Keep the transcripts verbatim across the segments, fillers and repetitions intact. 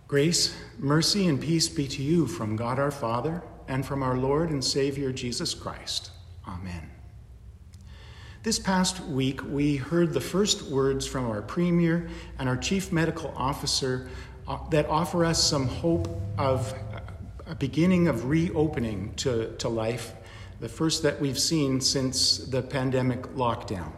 Grace, mercy, and peace be to you from God our Father and from our Lord and Savior Jesus Christ. Amen. This past week, we heard the first words from our Premier and our Chief Medical Officer uh, that offer us some hope of a beginning of reopening to, to life, the first that we've seen since the pandemic lockdown.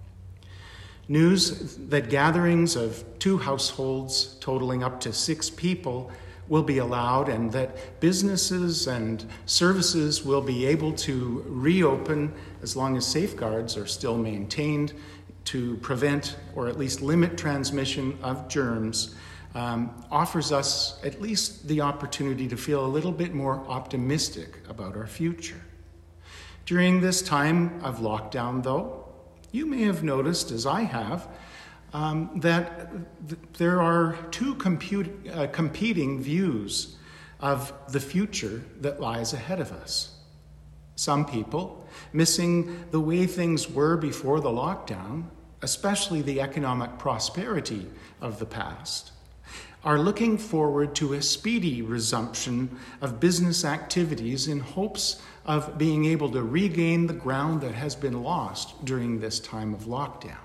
News that gatherings of two households totaling up to six people will be allowed, and that businesses and services will be able to reopen as long as safeguards are still maintained to prevent or at least limit transmission of germs, um, offers us at least the opportunity to feel a little bit more optimistic about our future. During this time of lockdown, though, you may have noticed, as I have, um, that th- there are two compute, uh, competing views of the future that lies ahead of us. Some people, missing the way things were before the lockdown, especially the economic prosperity of the past, are looking forward to a speedy resumption of business activities in hopes of being able to regain the ground that has been lost during this time of lockdown.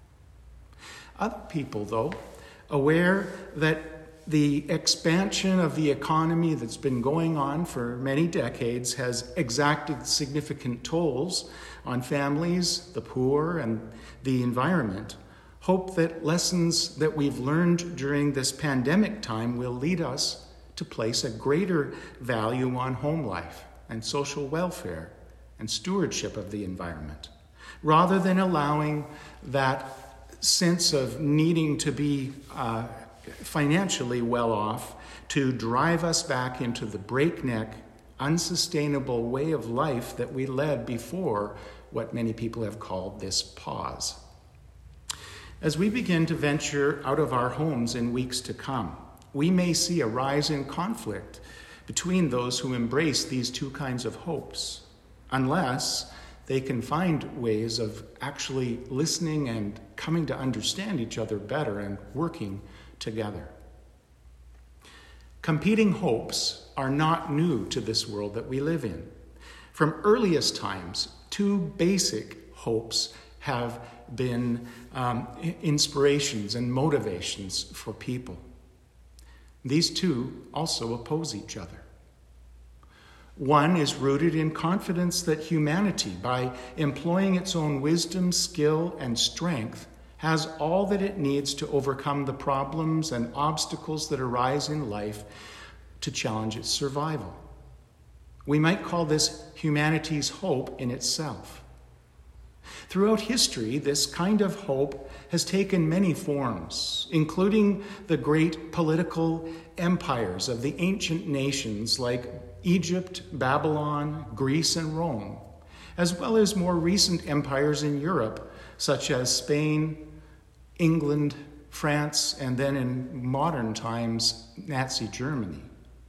Other people, though, aware that the expansion of the economy that's been going on for many decades has exacted significant tolls on families, the poor, and the environment, hope that lessons that we've learned during this pandemic time will lead us to place a greater value on home life and social welfare and stewardship of the environment, rather than allowing that sense of needing to be uh, financially well off to drive us back into the breakneck, unsustainable way of life that we led before what many people have called this pause. As we begin to venture out of our homes in weeks to come, we may see a rise in conflict between those who embrace these two kinds of hopes, unless they can find ways of actually listening and coming to understand each other better and working together. Competing hopes are not new to this world that we live in. From earliest times, two basic hopes have been um, inspirations and motivations for people. These two also oppose each other. One is rooted in confidence that humanity, by employing its own wisdom, skill, and strength, has all that it needs to overcome the problems and obstacles that arise in life to challenge its survival. We might call this humanity's hope in itself. Throughout history, this kind of hope has taken many forms, including the great political empires of the ancient nations like Egypt, Babylon, Greece, and Rome, as well as more recent empires in Europe, such as Spain, England, France, and then in modern times, Nazi Germany.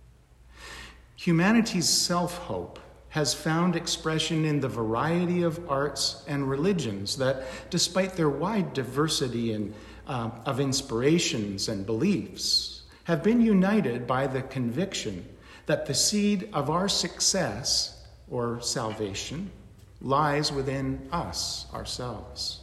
Humanity's self-hope has found expression in the variety of arts and religions that, despite their wide diversity in, uh, of inspirations and beliefs, have been united by the conviction that the seed of our success or salvation lies within us ourselves.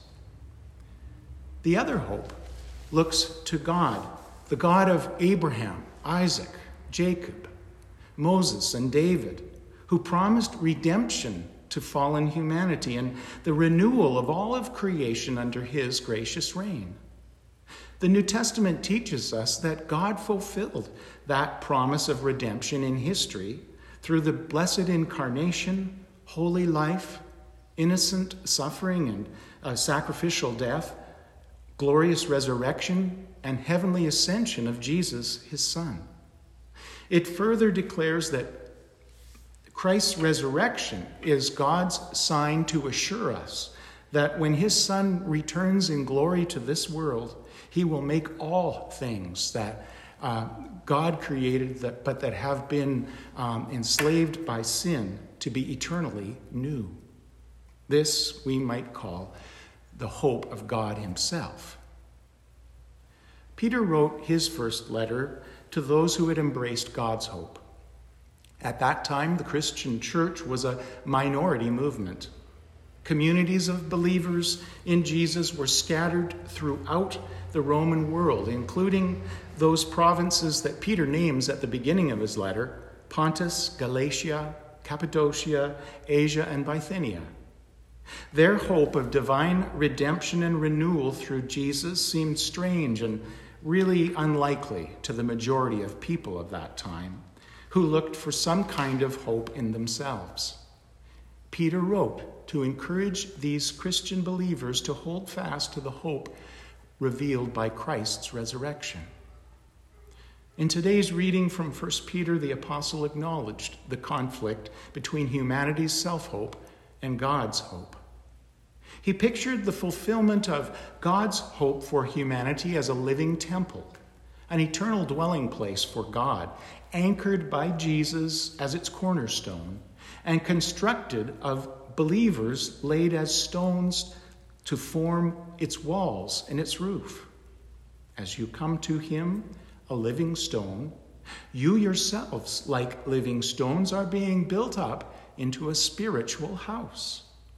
The other hope looks to God, the God of Abraham, Isaac, Jacob, Moses, and David, who promised redemption to fallen humanity and the renewal of all of creation under his gracious reign. The New Testament teaches us that God fulfilled that promise of redemption in history through the blessed incarnation, holy life, innocent suffering and uh, sacrificial death, glorious resurrection, and heavenly ascension of Jesus, his Son. It further declares that Christ's resurrection is God's sign to assure us that when his Son returns in glory to this world, he will make all things that uh, God created, that, but that have been um, enslaved by sin, to be eternally new. This we might call the hope of God himself. Peter wrote his first letter to those who had embraced God's hope. At that time, the Christian church was a minority movement. Communities of believers in Jesus were scattered throughout the Roman world, including those provinces that Peter names at the beginning of his letter: Pontus, Galatia, Cappadocia, Asia, and Bithynia. Their hope of divine redemption and renewal through Jesus seemed strange and really unlikely to the majority of people of that time, who looked for some kind of hope in themselves. Peter wrote to encourage these Christian believers to hold fast to the hope revealed by Christ's resurrection. In today's reading from First Peter, the apostle acknowledged the conflict between humanity's self-hope and God's hope. He pictured the fulfillment of God's hope for humanity as a living temple, an eternal dwelling place for God, anchored by Jesus as its cornerstone, and constructed of believers laid as stones to form its walls and its roof. As you come to him, a living stone, you yourselves, like living stones, are being built up into a spiritual house.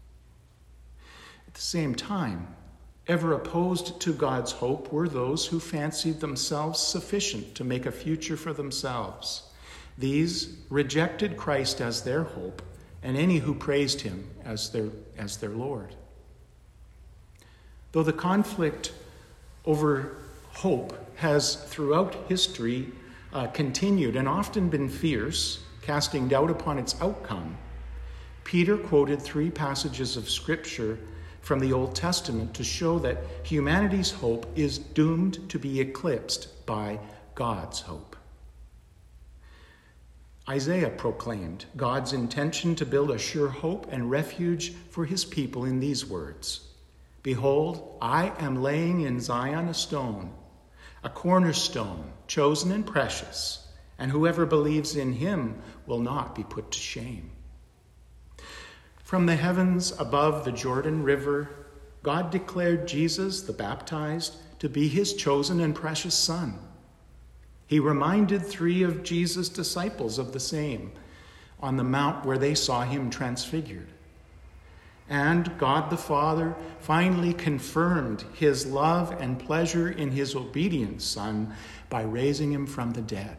At the same time, ever opposed to God's hope were those who fancied themselves sufficient to make a future for themselves. These rejected Christ as their hope, and any who praised him as their, as their Lord. Though the conflict over hope has throughout history uh, continued and often been fierce, casting doubt upon its outcome, Peter quoted three passages of Scripture from the Old Testament to show that humanity's hope is doomed to be eclipsed by God's hope. Isaiah proclaimed God's intention to build a sure hope and refuge for his people in these words: "Behold, I am laying in Zion a stone, a cornerstone, chosen and precious, and whoever believes in him will not be put to shame." From the heavens above the Jordan River, God declared Jesus, the baptized, to be his chosen and precious Son. He reminded three of Jesus' disciples of the same on the mount where they saw him transfigured. And God the Father finally confirmed his love and pleasure in his obedient Son by raising him from the dead.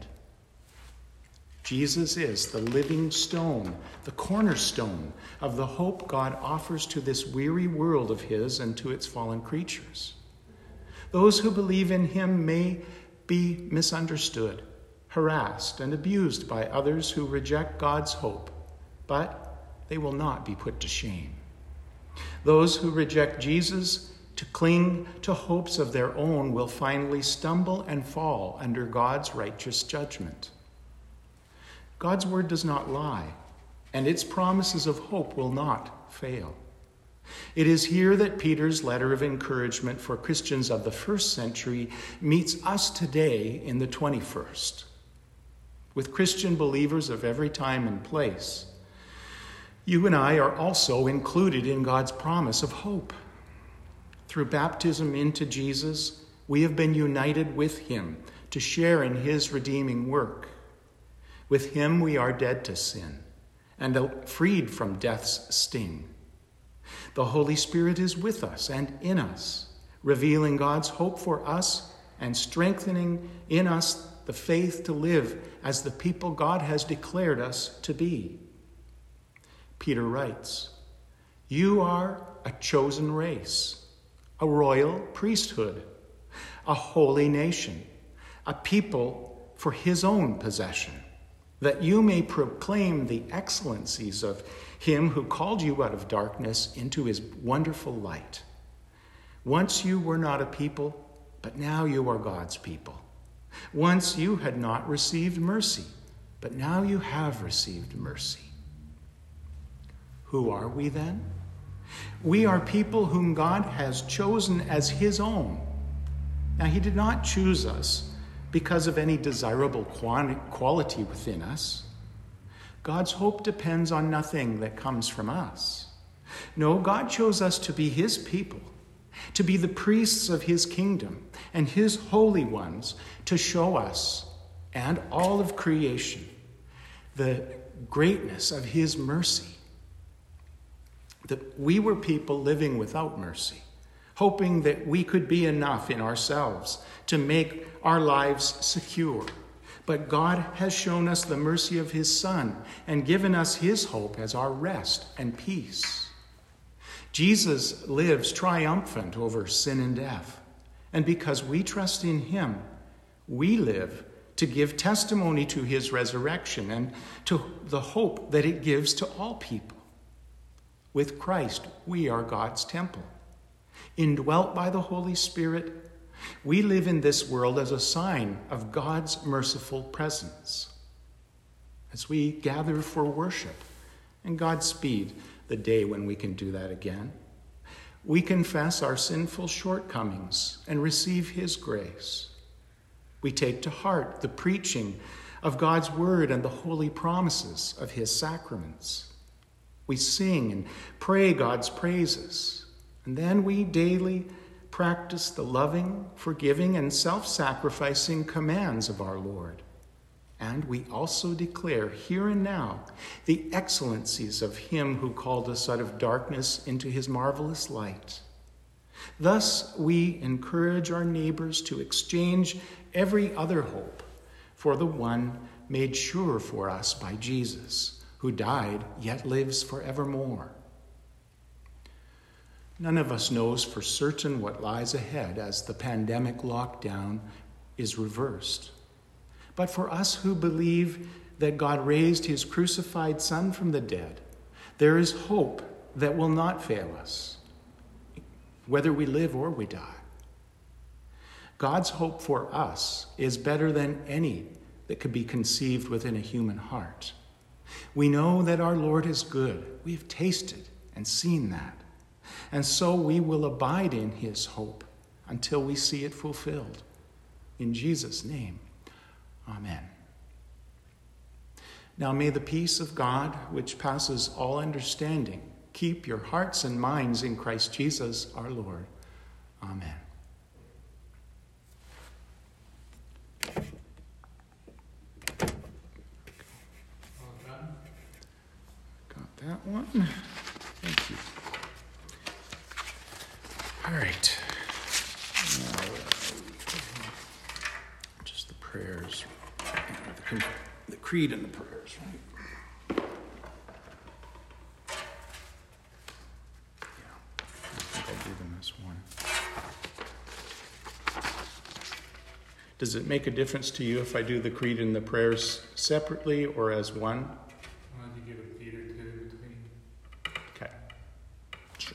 Jesus is the living stone, the cornerstone of the hope God offers to this weary world of his and to its fallen creatures. Those who believe in him may be misunderstood, harassed, and abused by others who reject God's hope, but they will not be put to shame. Those who reject Jesus to cling to hopes of their own will finally stumble and fall under God's righteous judgment. God's word does not lie, and its promises of hope will not fail. It is here that Peter's letter of encouragement for Christians of the first century meets us today in the twenty-first. With Christian believers of every time and place, you and I are also included in God's promise of hope. Through baptism into Jesus, we have been united with him to share in his redeeming work. With him we are dead to sin and freed from death's sting. The Holy Spirit is with us and in us, revealing God's hope for us and strengthening in us the faith to live as the people God has declared us to be. Peter writes, "You are a chosen race, a royal priesthood, a holy nation, a people for his own possession, that you may proclaim the excellencies of him who called you out of darkness into his wonderful light. Once you were not a people, but now you are God's people. Once you had not received mercy, but now you have received mercy." Who are we then? We are people whom God has chosen as his own. Now, he did not choose us because of any desirable quality within us. God's hope depends on nothing that comes from us. No, God chose us to be his people, to be the priests of his kingdom and his holy ones, to show us and all of creation the greatness of his mercy. That we were people living without mercy, hoping that we could be enough in ourselves to make our lives secure. But God has shown us the mercy of his Son and given us his hope as our rest and peace. Jesus lives triumphant over sin and death. And because we trust in him, we live to give testimony to his resurrection and to the hope that it gives to all people. With Christ, we are God's temple. Indwelt by the Holy Spirit, we live in this world as a sign of God's merciful presence. As we gather for worship, and Godspeed the day when we can do that again, we confess our sinful shortcomings and receive his grace. We take to heart the preaching of God's word and the holy promises of his sacraments. We sing and pray God's praises, and then we daily practice the loving, forgiving, and self-sacrificing commands of our Lord. And we also declare here and now the excellencies of him who called us out of darkness into his marvelous light. Thus, we encourage our neighbors to exchange every other hope for the one made sure for us by Jesus, who died yet lives forevermore. None of us knows for certain what lies ahead as the pandemic lockdown is reversed. But for us who believe that God raised his crucified Son from the dead, there is hope that will not fail us, whether we live or we die. God's hope for us is better than any that could be conceived within a human heart. We know that our Lord is good. We have tasted and seen that. And so we will abide in his hope until we see it fulfilled. In Jesus' name, amen. Now may the peace of God, which passes all understanding, keep your hearts and minds in Christ Jesus our Lord. Amen. Got that one. Thank you. All right. Now, uh, just the prayers, the, the creed and the prayers, right? Yeah, I think I'll do them as one. Does it make a difference to you if I do the creed and the prayers separately or as one? Why don't you give a beat or two between? Okay. Sure.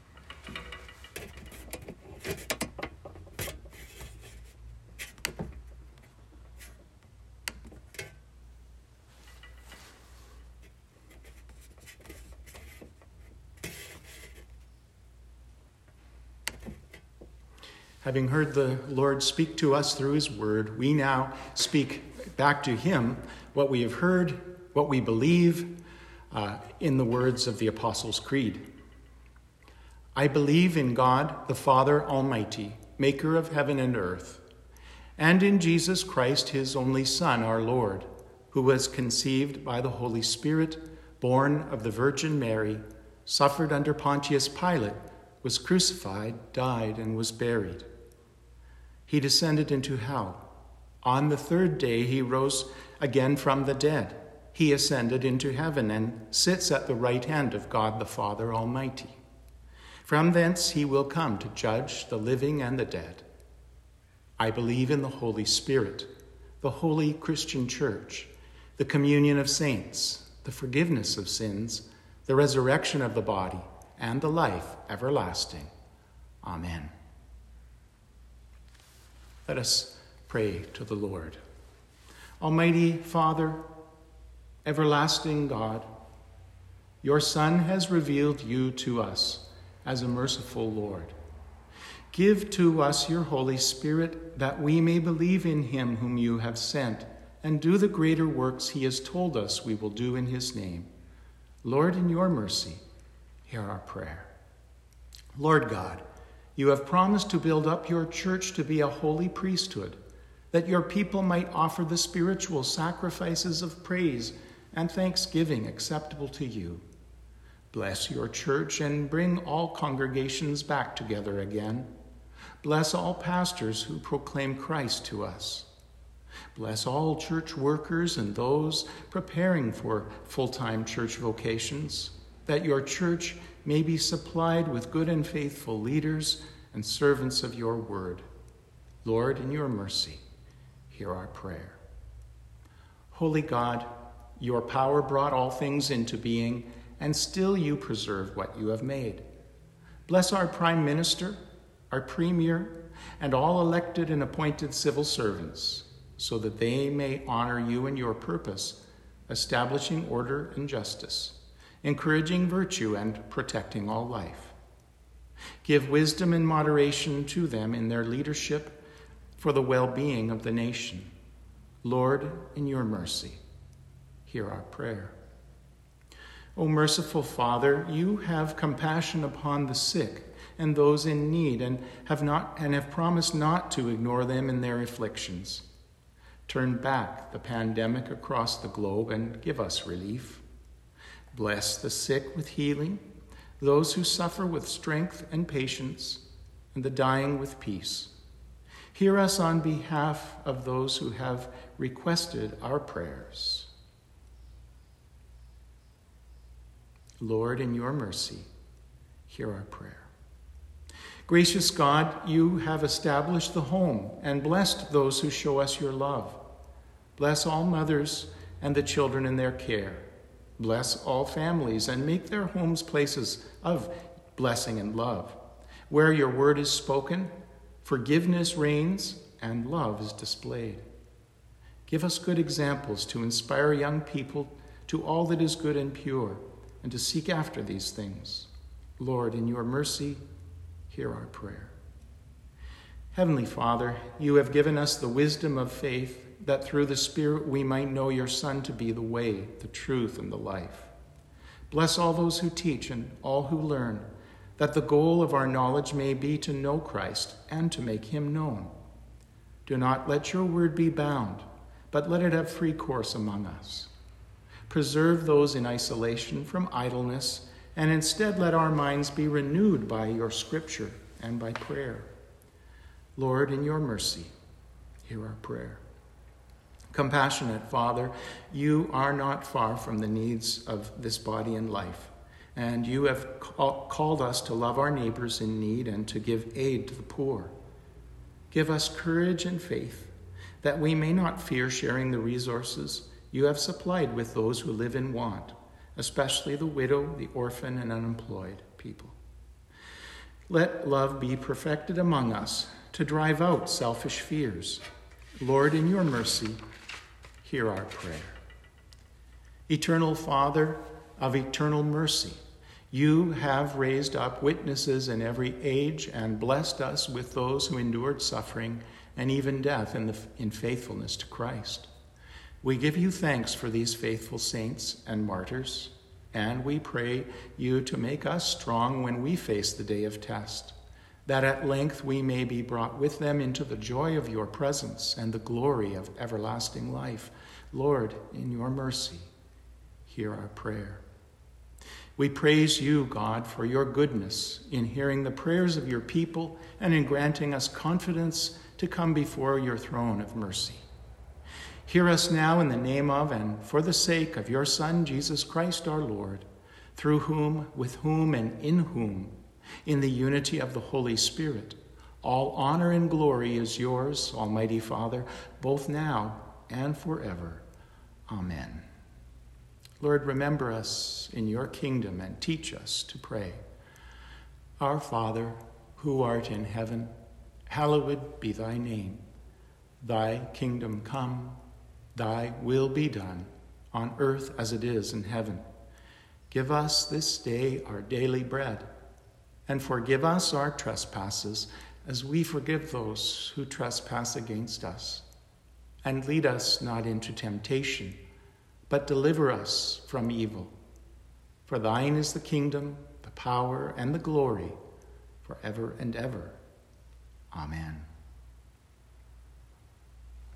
Having heard the Lord speak to us through his word, we now speak back to him what we have heard, what we believe uh, in the words of the Apostles' Creed. I believe in God, the Father Almighty, maker of heaven and earth, and in Jesus Christ, his only Son, our Lord, who was conceived by the Holy Spirit, born of the Virgin Mary, suffered under Pontius Pilate, was crucified, died, and was buried. He descended into hell. On the third day he rose again from the dead. He ascended into heaven and sits at the right hand of God the Father Almighty. From thence he will come to judge the living and the dead. I believe in the Holy Spirit, the holy Christian Church, the communion of saints, the forgiveness of sins, the resurrection of the body, and the life everlasting. Amen. Let us pray to the Lord. Almighty Father, everlasting God, your Son has revealed you to us as a merciful Lord. Give to us your Holy Spirit that we may believe in him whom you have sent and do the greater works he has told us we will do in his name. Lord, in your mercy, hear our prayer. Lord God, you have promised to build up your church to be a holy priesthood, that your people might offer the spiritual sacrifices of praise and thanksgiving acceptable to you. Bless your church and bring all congregations back together again. Bless all pastors who proclaim Christ to us. Bless all church workers and those preparing for full-time church vocations, that your church may be supplied with good and faithful leaders and servants of your word. Lord, in your mercy, hear our prayer. Holy God, your power brought all things into being, and still you preserve what you have made. Bless our Prime Minister, our Premier, and all elected and appointed civil servants, so that they may honor you and your purpose, establishing order and justice, encouraging virtue and protecting all life. Give wisdom and moderation to them in their leadership for the well-being of the nation. Lord, in your mercy, hear our prayer. O merciful Father, you have compassion upon the sick and those in need, and have not and have promised not to ignore them in their afflictions. Turn back the pandemic across the globe and give us relief. Bless the sick with healing, those who suffer with strength and patience, and the dying with peace. Hear us on behalf of those who have requested our prayers. Lord, in your mercy, hear our prayer. Gracious God, you have established the home and blessed those who show us your love. Bless all mothers and the children in their care. Bless all families and make their homes places of blessing and love. Where your word is spoken, forgiveness reigns and love is displayed. Give us good examples to inspire young people to all that is good and pure, and to seek after these things. Lord, in your mercy, hear our prayer. Heavenly Father, you have given us the wisdom of faith, that through the Spirit we might know your Son to be the way, the truth, and the life. Bless all those who teach and all who learn, that the goal of our knowledge may be to know Christ and to make him known. Do not let your word be bound, but let it have free course among us. Preserve those in isolation from idleness, and instead let our minds be renewed by your scripture and by prayer. Lord, in your mercy, hear our prayer. Compassionate Father, you are not far from the needs of this body and life, and you have call, called us to love our neighbors in need and to give aid to the poor. Give us courage and faith, that we may not fear sharing the resources you have supplied with those who live in want, especially the widow, the orphan, and unemployed people. Let love be perfected among us to drive out selfish fears. Lord, in your mercy, hear our prayer. Eternal Father of eternal mercy, you have raised up witnesses in every age and blessed us with those who endured suffering and even death in, the, in faithfulness to Christ. We give you thanks for these faithful saints and martyrs, and we pray you to make us strong when we face the day of test, that at length we may be brought with them into the joy of your presence and the glory of everlasting life. Lord, in your mercy, hear our prayer. We praise you, God, for your goodness in hearing the prayers of your people and in granting us confidence to come before your throne of mercy. Hear us now in the name of and for the sake of your Son, Jesus Christ our Lord, through whom, with whom, and in whom, in the unity of the Holy Spirit, all honor and glory is yours, Almighty Father, both now and forever. Amen. Lord, remember us in your kingdom and teach us to pray. Our Father, who art in heaven, hallowed be thy name. Thy kingdom come, thy will be done, on earth as it is in heaven. Give us this day our daily bread, and forgive us our trespasses, as we forgive those who trespass against us. And lead us not into temptation, but deliver us from evil. For thine is the kingdom, the power, and the glory, forever and ever. Amen.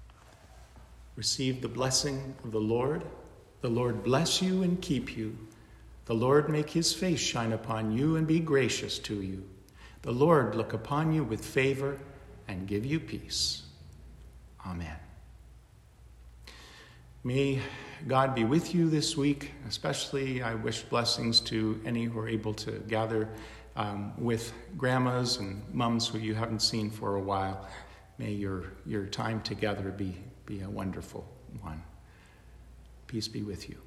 Receive the blessing of the Lord. The Lord bless you and keep you. The Lord make his face shine upon you and be gracious to you. The Lord look upon you with favor and give you peace. Amen. May God be with you this week. Especially, I wish blessings to any who are able to gather um, with grandmas and mums who you haven't seen for a while. May your, your time together be, be a wonderful one. Peace be with you.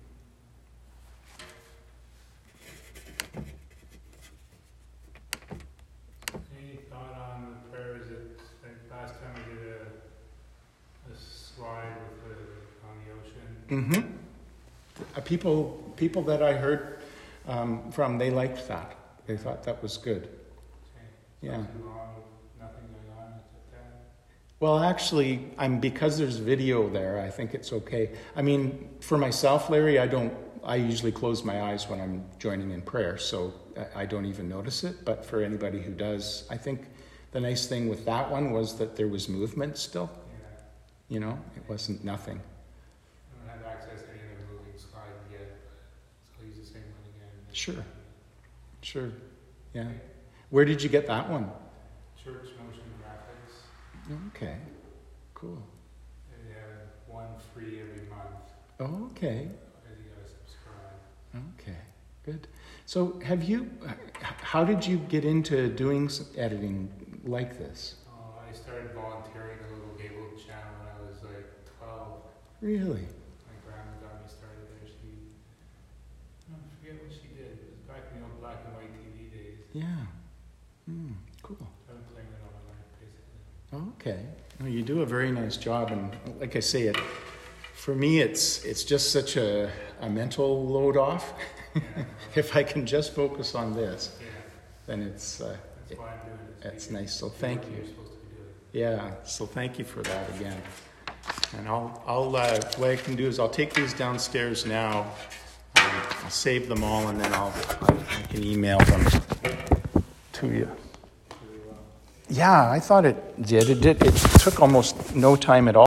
Any thought on the prayers that, like last time we did a, a slide with the, on the ocean? Mm-hmm. Uh, people, people that I heard um, from, they liked that. They thought that was good. Okay. Yeah. Not too long, nothing going on except that. Well, actually, I'm because there's video there. I think it's okay. I mean, for myself, Larry, I don't. I usually close my eyes when I'm joining in prayer, so I, I don't even notice it. But for anybody who does, I think the nice thing with that one was that there was movement still. Yeah. You know, it wasn't nothing. I don't have access to any of the moving slides yet, but I'll use the same one again. Sure. Sure. Yeah. Where did you get that one? Church Motion Graphics. Okay. Cool. They have one free every month. Oh, okay. And you gotta subscribe. Okay. Good. So, have you? How did you get into doing some editing like this? Uh, I started volunteering at a little cable channel when I was like twelve. Really? My grandma got me started there. She, I forget what she did. It was back in the old black and white T V days. Yeah. Hmm. Cool. I've been playing it all my life, basically. Okay. Well, you do a very nice job, and like I say, it for me, it's it's just such a, a mental load off. Yeah, If I can just focus on this, yeah. then it's uh, That's why I'm doing it. it's nice. So thank What you. You're supposed to be doing. Yeah. So thank you for that again. And I'll I'll uh, what I can do is I'll take these downstairs now. Um, I'll save them all, and then I'll I can email them to you. Really well. Yeah, I thought it did. It did. It took almost no time at all.